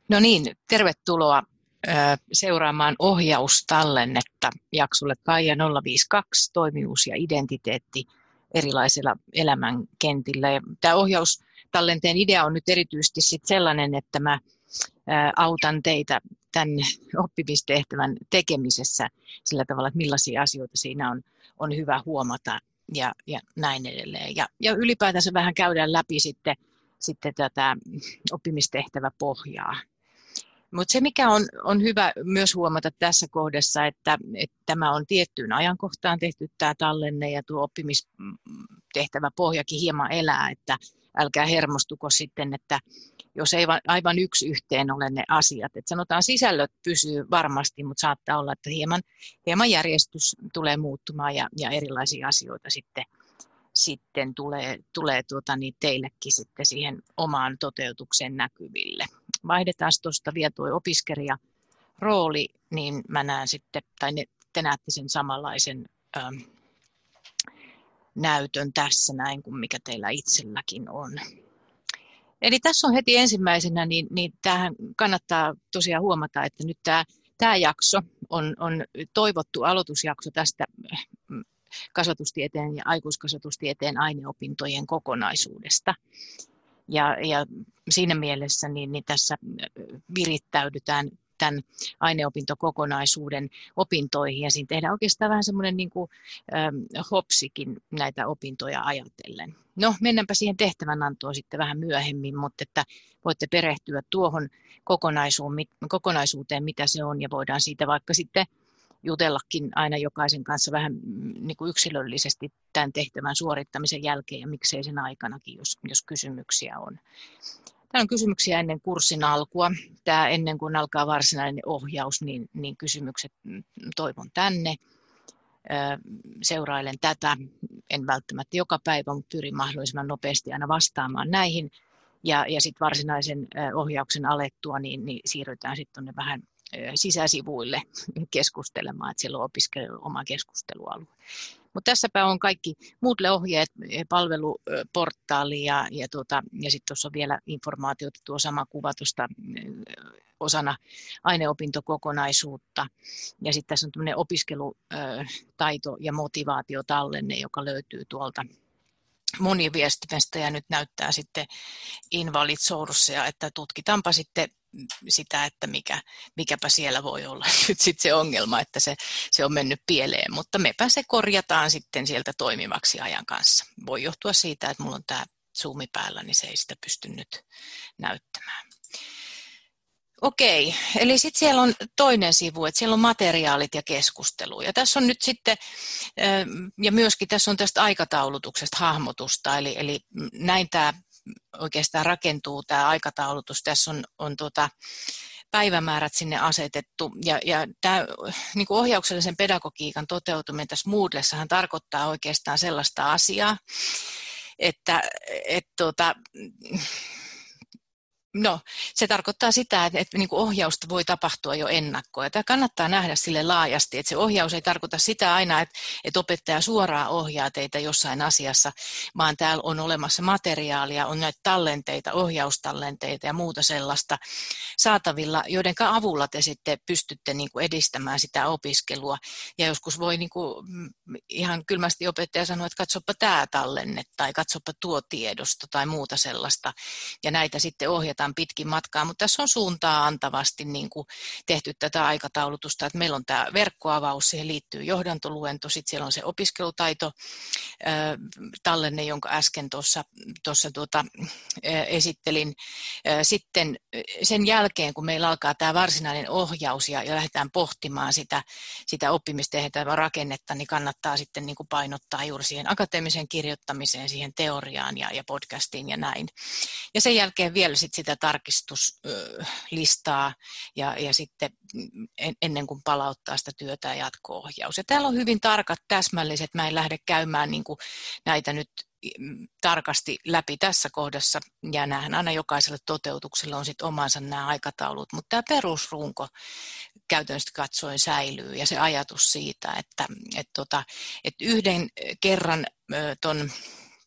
No niin, tervetuloa seuraamaan ohjaustallennetta jaksolle Kaija 052, toimijuus ja identiteetti erilaisilla elämänkentillä. Ja tämä ohjaustalenteen idea on nyt erityisesti sellainen, että mä autan teitä tämän oppimistehtävän tekemisessä sillä tavalla, että millaisia asioita siinä on hyvä huomata ja näin edelleen. Ja ylipäätänsä vähän käydään läpi sitten tätä oppimistehtäväpohjaa. Mutta se, mikä on hyvä myös huomata tässä kohdassa, että tämä on tiettyyn ajankohtaan tehty tämä tallenne ja tuo oppimistehtäväpohjakin hieman elää, että älkää hermostuko sitten, että jos ei aivan yksi yhteen ole ne asiat. Et sanotaan sisällöt pysyy varmasti, mutta saattaa olla, että hieman järjestys tulee muuttumaan ja erilaisia asioita sitten tulee teillekin sitten siihen omaan toteutukseen näkyville. Vaihdetaan tuosta vielä tuo opiskelijarooli, niin mä näen sitten, tai te näette sen samanlaisen näytön tässä näin kuin mikä teillä itselläkin on. Eli tässä on heti ensimmäisenä, niin tämähän kannattaa tosiaan huomata, että nyt tämä jakso on toivottu aloitusjakso tästä kasvatustieteen ja aikuiskasvatustieteen aineopintojen kokonaisuudesta. Ja siinä mielessä niin tässä virittäydytään tämän aineopintokokonaisuuden opintoihin ja siinä tehdään oikeastaan vähän semmoinen niin kuin hopsikin näitä opintoja ajatellen. No mennäänpä siihen tehtävänantoon sitten vähän myöhemmin, mutta että voitte perehtyä tuohon kokonaisuuteen, mitä se on ja voidaan siitä vaikka sitten jutellakin aina jokaisen kanssa vähän niin kuin yksilöllisesti tämän tehtävän suorittamisen jälkeen ja miksei sen aikanakin, jos kysymyksiä on. Täällä on kysymyksiä ennen kurssin alkua. Ennen kuin alkaa varsinainen ohjaus, niin kysymykset toivon tänne. Seurailen tätä. En välttämättä joka päivä, mutta pyrin mahdollisimman nopeasti aina vastaamaan näihin. Ja sitten varsinaisen ohjauksen alettua, niin siirrytään sitten tuonne vähän sisäsivuille keskustelemaan, että siellä on opiskelijoilla oma keskustelualue. Mutta tässäpä on kaikki Moodle-ohjeet, palveluportaali ja sitten tuossa on vielä informaatiota, tuo sama kuva tuosta osana aineopintokokonaisuutta. Ja sitten tässä on tämmöinen opiskelutaito- ja motivaatiotallenne, joka löytyy tuolta moniviestimestä ja nyt näyttää sitten invalid sourcea, että tutkitaanpa sitten sitä, että mikäpä siellä voi olla nyt sitten se ongelma, että se on mennyt pieleen, mutta mepä se korjataan sitten sieltä toimivaksi ajan kanssa. Voi johtua siitä, että mulla on tämä Zoom päällä, niin se ei sitä pysty nyt näyttämään. Okei, eli sitten siellä on toinen sivu, että siellä on materiaalit ja keskustelu. Ja tässä on nyt sitten, ja myöskin tässä on tästä aikataulutuksesta hahmotusta, eli näin tämä oikeastaan rakentuu tämä aikataulutus. Tässä on päivämäärät sinne asetettu. Ja tämä niin kuin ohjauksellisen pedagogiikan toteutuminen tässä Moodlessahan tarkoittaa oikeastaan sellaista asiaa, että no, se tarkoittaa sitä, että niin kuin ohjausta voi tapahtua jo ennakkoon. Ja tämä kannattaa nähdä sille laajasti, että se ohjaus ei tarkoita sitä aina, että opettaja suoraan ohjaa teitä jossain asiassa, vaan täällä on olemassa materiaalia, on näitä tallenteita, ohjaustallenteita ja muuta sellaista saatavilla, joiden avulla te sitten pystytte niin kuin edistämään sitä opiskelua. Ja joskus voi niin kuin ihan kylmästi opettaja sanoa, että katsopa tämä tallenne tai katsopa tuo tiedosto tai muuta sellaista. Ja näitä sitten ohjataan pitkin matkaa, mutta tässä on suuntaa antavasti niin kuin tehty tätä aikataulutusta, että meillä on tämä verkkoavaus, siihen liittyy johdantoluento, sitten siellä on se opiskelutaito tallenne, jonka äsken tuossa esittelin. Sitten sen jälkeen, kun meillä alkaa tämä varsinainen ohjaus ja lähdetään pohtimaan sitä oppimistehtävän rakennetta, niin kannattaa sitten niin kuin painottaa juuri siihen akateemiseen kirjoittamiseen, siihen teoriaan ja podcastiin ja näin. Ja sen jälkeen vielä sitä tarkistuslistaa ja sitten ennen kuin palauttaa sitä työtä ja jatko-ohjaus. Ja täällä on hyvin tarkat, täsmälliset, mä en lähde käymään niin kuin näitä nyt tarkasti läpi tässä kohdassa, ja näähän aina jokaiselle toteutukselle on sitten omansa nämä aikataulut, mutta tämä perusrunko käytännössä katsoen säilyy, ja se ajatus siitä, että yhden kerran ton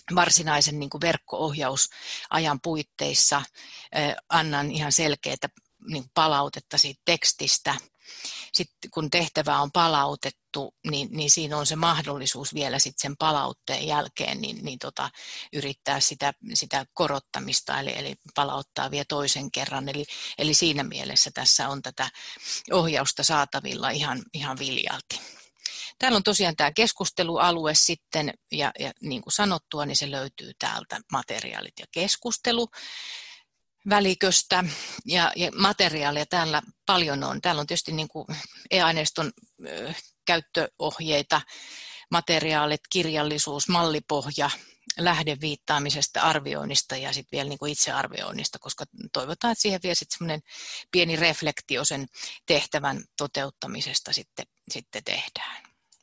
varsinaisen niin kuin verkko-ohjausajan puitteissa annan ihan selkeää niin palautetta siitä tekstistä. Sitten kun tehtävä on palautettu, niin siinä on se mahdollisuus vielä sitten sen palautteen jälkeen yrittää sitä korottamista, eli palauttaa vielä toisen kerran. Eli siinä mielessä tässä on tätä ohjausta saatavilla ihan viljalti. Täällä on tosiaan tämä keskustelualue sitten, ja niin kuin sanottua, niin se löytyy täältä materiaalit ja keskustelu väliköstä, ja materiaalia täällä paljon on. Täällä on tietysti niin kuin e-aineiston käyttöohjeita, materiaalit, kirjallisuus, mallipohja, lähdeviittaamisesta, arvioinnista ja sitten vielä niin kuin itsearvioinnista, koska toivotaan, että siihen vielä sitten semmoinen pieni reflektio sen tehtävän toteuttamisesta sitten tehdään.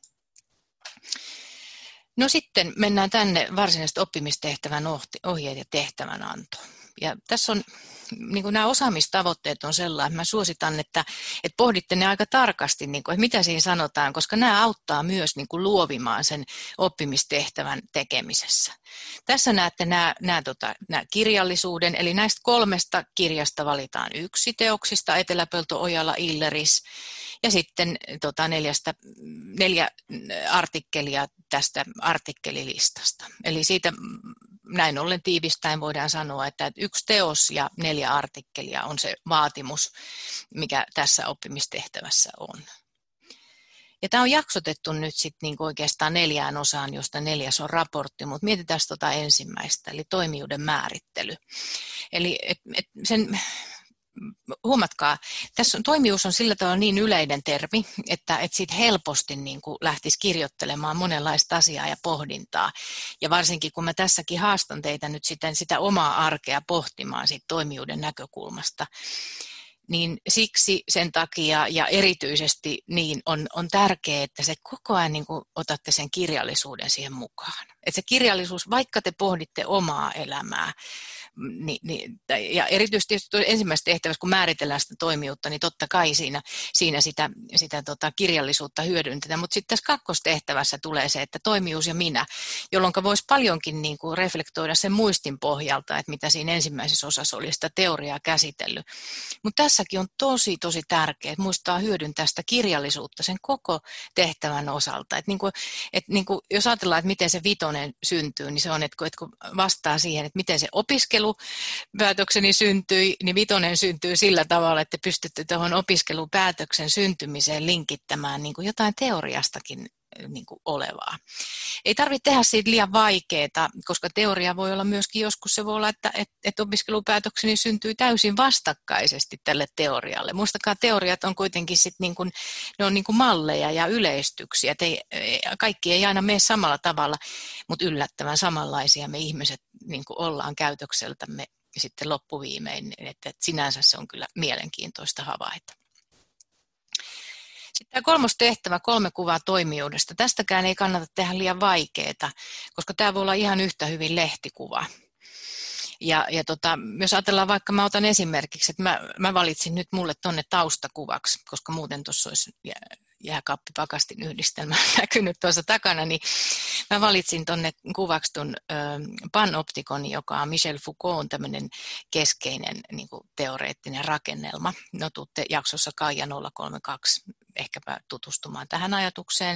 No sitten mennään tänne varsinaisesti oppimistehtävän ohjeet ja tehtävänanto. Ja tässä on, niin kuin nämä osaamistavoitteet on sellainen, että mä suositan, että pohditte ne aika tarkasti, niin kuin, että mitä siinä sanotaan, koska nämä auttaa myös niin kuin luovimaan sen oppimistehtävän tekemisessä. Tässä näette nämä kirjallisuuden, eli näistä 3 kirjasta valitaan 1 teoksista, Eteläpelto, Ojala, Illeris, ja sitten 4 artikkelia tästä artikkelilistasta. Eli siitä näin ollen tiivistäen voidaan sanoa, että 1 teos ja 4 artikkelia on se vaatimus, mikä tässä oppimistehtävässä on. Ja tämä on jaksotettu nyt sitten niin oikeastaan 4 osaan, josta 4. on raportti, mutta mietitään ensimmäistä, eli toimijuuden määrittely. Eli huomatkaa, tässä toimijuus on sillä tavalla niin yleinen termi, että siitä helposti niin kuin lähtisi kirjoittelemaan monenlaista asiaa ja pohdintaa. Ja varsinkin kun mä tässäkin haastan teitä nyt sitä omaa arkea pohtimaan siitä toimijuuden näkökulmasta, niin siksi sen takia ja erityisesti niin on tärkeää, että se koko ajan niin kuin otatte sen kirjallisuuden siihen mukaan. Että se kirjallisuus, vaikka te pohditte omaa elämää, ja erityisesti ensimmäisessä tehtävässä, kun määritellään sitä toimijuutta, niin totta kai siinä sitä kirjallisuutta hyödynnetään. Mutta sitten tässä kakkostehtävässä tulee se, että toimijuus ja minä, jolloin voisi paljonkin niin kuin reflektoida sen muistin pohjalta, että mitä siinä ensimmäisessä osassa oli sitä teoriaa käsitellyt. Mutta tässäkin on tosi tärkeää, että muistaa hyödyntää sitä kirjallisuutta sen koko tehtävän osalta. Jos ajatellaan, että miten se 5 syntyy, niin se on, että kun vastaa siihen, että miten se opiskelupäätökseni syntyi, niin 5 syntyy sillä tavalla, että pystytte tuohon opiskelupäätöksen syntymiseen linkittämään niin kuin jotain teoriastakin niin kuin olevaa. Ei tarvitse tehdä siitä liian vaikeaa, koska teoria voi olla myöskin joskus, se voi olla, että opiskelupäätökseni syntyy täysin vastakkaisesti tälle teorialle. Muistakaa, teoriat on kuitenkin sit niin kuin, ne on niin kuin malleja ja yleistyksiä. Kaikki ei aina mene samalla tavalla, mutta yllättävän samanlaisia me ihmiset niin kuin ollaan käytökseltämme sitten loppuviimein, että sinänsä se on kyllä mielenkiintoista havaita. Sitten tämä 3. tehtävä, 3 kuvaa toimijuudesta. Tästäkään ei kannata tehdä liian vaikeaa, koska tämä voi olla ihan yhtä hyvin lehtikuva. Ja jos ajatellaan vaikka, mä otan esimerkiksi, että mä valitsin nyt mulle tuonne taustakuvaksi, koska muuten tuossa olisi jääkaappipakastin yhdistelmä näkynyt tuossa takana, niin mä valitsin tuonne kuvaksi tuon panoptikon, joka on Michel Foucaultin tämmöinen keskeinen niin kuin teoreettinen rakennelma. No tuutte jaksossa Kaija 032 ehkäpä tutustumaan tähän ajatukseen.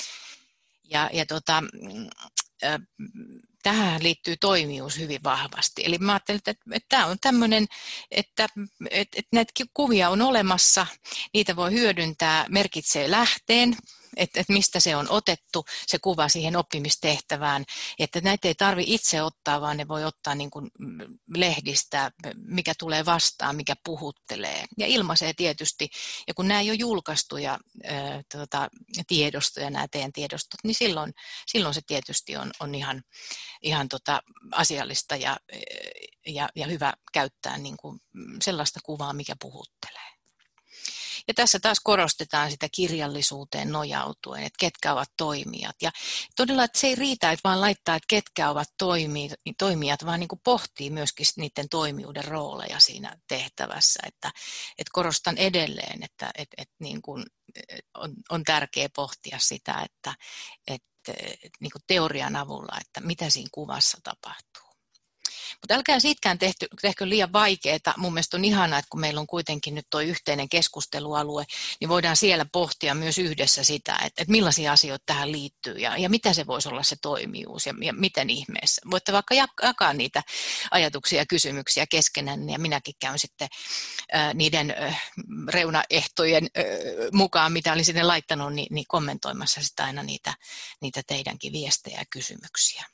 Tähän liittyy toimijuus hyvin vahvasti. Eli mä ajattelin, että tämä on tämmöinen, että näitä kuvia on olemassa, niitä voi hyödyntää, merkitsee lähteen, että mistä se on otettu, se kuva siihen oppimistehtävään, että näitä ei tarvitse itse ottaa, vaan ne voi ottaa niin kuin lehdistä, mikä tulee vastaan, mikä puhuttelee. Ja ilmaisee tietysti, ja kun nämä ei ole julkaistuja tiedostoja, nämä teidän tiedostot, niin silloin se tietysti on ihan asiallista ja hyvä käyttää niin kuin sellaista kuvaa, mikä puhuttelee. Ja tässä taas korostetaan sitä kirjallisuuteen nojautuen, että ketkä ovat toimijat. Ja todella, että se ei riitä, että vaan laittaa, että ketkä ovat toimijat, vaan niin kuin pohtii myöskin niiden toimijuuden rooleja siinä tehtävässä. Että korostan edelleen, että niin kuin on tärkeää pohtia sitä, että niin kuin teorian avulla, että mitä siinä kuvassa tapahtuu. Mutta älkää siitäkään tehkö liian vaikeaa. Mun mielestä on ihanaa, että kun meillä on kuitenkin nyt tuo yhteinen keskustelualue, niin voidaan siellä pohtia myös yhdessä sitä, että millaisia asioita tähän liittyy ja mitä se voisi olla se toimijuus ja miten ihmeessä. Voitte vaikka jakaa niitä ajatuksia ja kysymyksiä keskenään ja minäkin käyn sitten niiden reunaehtojen mukaan, mitä olin sinne laittanut, niin kommentoimassa sitä aina niitä teidänkin viestejä ja kysymyksiä.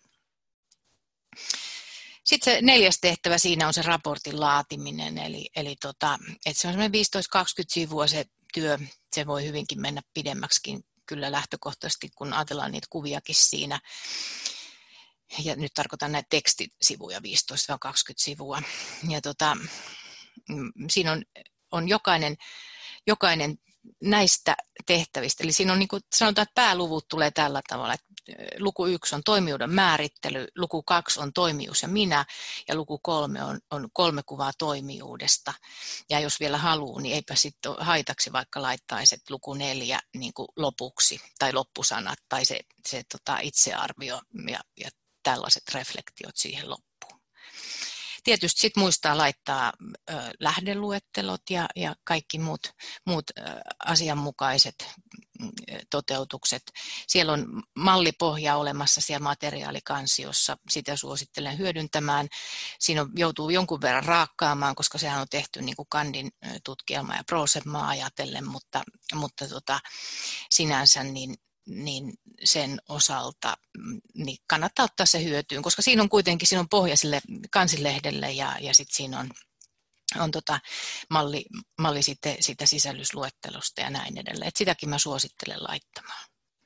Sitten se 4. tehtävä siinä on se raportin laatiminen, eli että se on semmoinen 15-20 sivua se työ, se voi hyvinkin mennä pidemmäksikin kyllä lähtökohtaisesti, kun ajatellaan niitä kuviakin siinä. Ja nyt tarkoitan näitä tekstisivuja, 15-20 sivua. Ja siinä on jokainen näistä tehtävistä, eli siinä on niin kuin sanotaan, että pääluvut tulee tällä tavalla, että luku 1 on toimijuuden määrittely, luku 2 on toimijuus ja minä, ja luku 3 on 3 kuvaa toimijuudesta. Ja jos vielä haluaa, niin eipä sitten haitaksi vaikka laittaisi luku 4 niin kuin lopuksi, tai loppusanat, tai se itsearvio ja tällaiset reflektiot siihen loppuun. Tietysti sit muistaa laittaa lähdeluettelot ja kaikki muut asianmukaiset toteutukset. Siellä on mallipohja olemassa siellä materiaalikansiossa, sitä suosittelen hyödyntämään. Siinä joutuu jonkun verran raakkaamaan, koska sehän on tehty niin kuin Kandin tutkielma ja Prosemaa ajatellen, mutta sinänsä niin sen osalta niin kannattaa ottaa se hyötyyn, koska siinä on kuitenkin pohja sille kansilehdelle ja sitten siinä on malli sitten sitä sisällysluettelosta ja näin edelleen. Et sitäkin mä suosittelen laittamaan.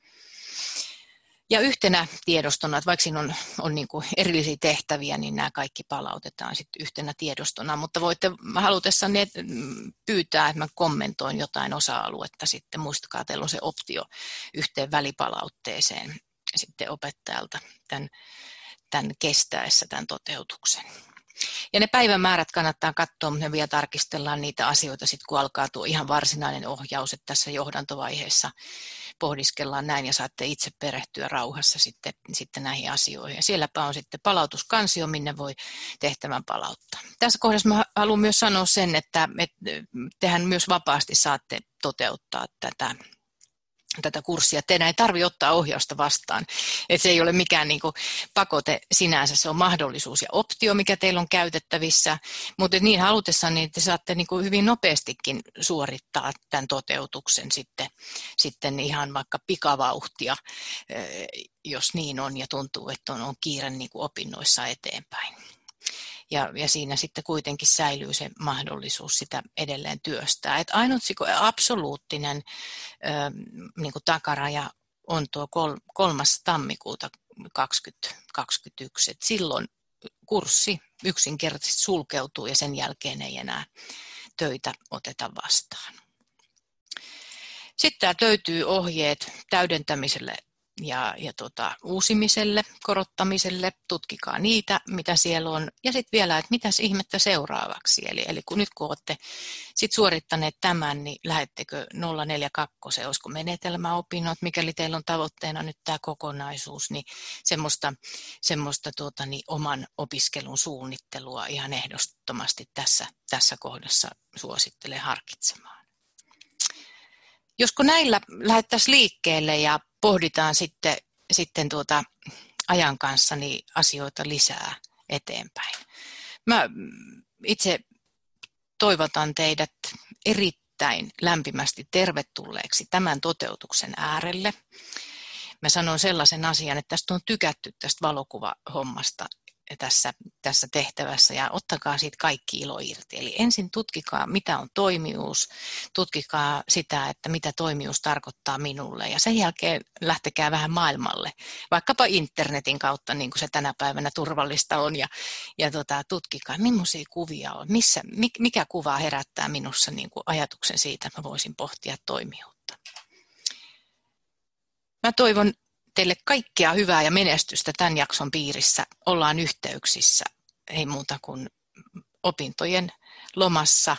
Ja yhtenä tiedostona, että vaikka siinä on niin kuin erillisiä tehtäviä, niin nämä kaikki palautetaan sitten yhtenä tiedostona, mutta voitte halutessanne pyytää, että mä kommentoin jotain osa-aluetta sitten. Muistakaa, teillä on se optio yhteen välipalautteeseen sitten opettajalta tämän kestäessä tämän toteutuksen. Ja ne päivämäärät kannattaa katsoa, mutta me vielä tarkistellaan niitä asioita sitten, kun alkaa tuo ihan varsinainen ohjaus, että tässä johdantovaiheessa pohdiskellaan näin ja saatte itse perehtyä rauhassa sitten näihin asioihin. Ja sielläpä on sitten palautuskansio, minne voi tehtävän palauttaa. Tässä kohdassa mä haluan myös sanoa sen, että tehän myös vapaasti saatte toteuttaa tätä kurssia. Teidän ei tarvitse ottaa ohjausta vastaan. Et se ei ole mikään niin kuin pakote sinänsä, se on mahdollisuus ja optio, mikä teillä on käytettävissä. Mutta niin halutessaan, niin te saatte niin kuin hyvin nopeastikin suorittaa tämän toteutuksen sitten ihan vaikka pikavauhtia, jos niin on ja tuntuu, että on kiire niin kuin opinnoissa eteenpäin. Ja siinä sitten kuitenkin säilyy se mahdollisuus sitä edelleen työstää. Et ainut absoluuttinen niin kuin takaraja on tuo 3. tammikuuta 2021. Et silloin kurssi yksinkertaisesti sulkeutuu ja sen jälkeen ei enää töitä oteta vastaan. Sitten täältä löytyy ohjeet täydentämiselle ja uusimiselle, korottamiselle, tutkikaa niitä, mitä siellä on. Ja sitten vielä, että mitäs ihmettä seuraavaksi. Eli nyt kun olette sit suorittaneet tämän, niin lähettekö 042, olisiko menetelmäopinnot, mikäli teillä on tavoitteena nyt tämä kokonaisuus, niin semmoista oman opiskelun suunnittelua ihan ehdottomasti tässä kohdassa suosittelen harkitsemaan. Josko näillä lähdettäisiin liikkeelle ja pohditaan sitten ajan kanssa niin asioita lisää eteenpäin. Mä itse toivotan teidät erittäin lämpimästi tervetulleeksi tämän toteutuksen äärelle. Mä sanon sellaisen asian, että tästä on tykätty tästä valokuvahommasta tässä tehtävässä ja ottakaa siitä kaikki ilo irti. Eli ensin tutkikaa, mitä on toimijuus, tutkikaa sitä, että mitä toimijuus tarkoittaa minulle ja sen jälkeen lähtekää vähän maailmalle, vaikkapa internetin kautta, niin kuin se tänä päivänä turvallista on ja tutkikaa, millaisia kuvia on, mikä kuva herättää minussa niin kuin ajatuksen siitä, että mä voisin pohtia toimijuutta. Mä toivon teille kaikkea hyvää ja menestystä tämän jakson piirissä. Ollaan yhteyksissä, ei muuta kuin opintojen lomassa